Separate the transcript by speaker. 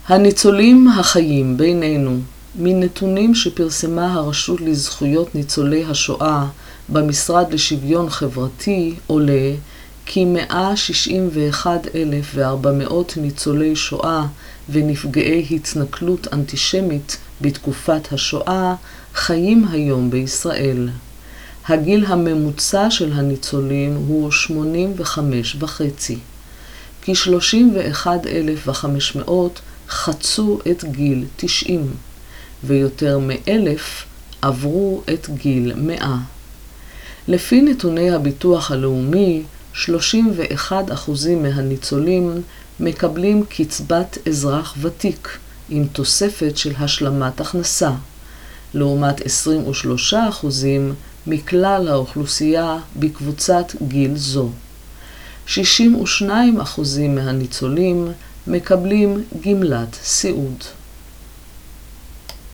Speaker 1: הניצולים החיים בינינו. מנתונים שפרסמה הרשות לזכויות ניצולי השואה במשרד לשוויון חברתי עולה כי 161,400 ניצולי שואה ונפגעי התנכלות אנטישמית בתקופת השואה חיים היום בישראל. הגיל הממוצע של הניצולים הוא 85.5. כ-31,500 חצו את גיל 90, ויותר מ1,000 עברו את גיל 100. לפי נתוני הביטוח הלאומי, 31% מהניצולים מקבלים קצבת אזרח ותיק עם תוספת של השלמת הכנסה, לעומת 23% מכלל האוכלוסייה בקבוצת גיל זו. 62% מהניצולים מקבלים גמלת סיעוד.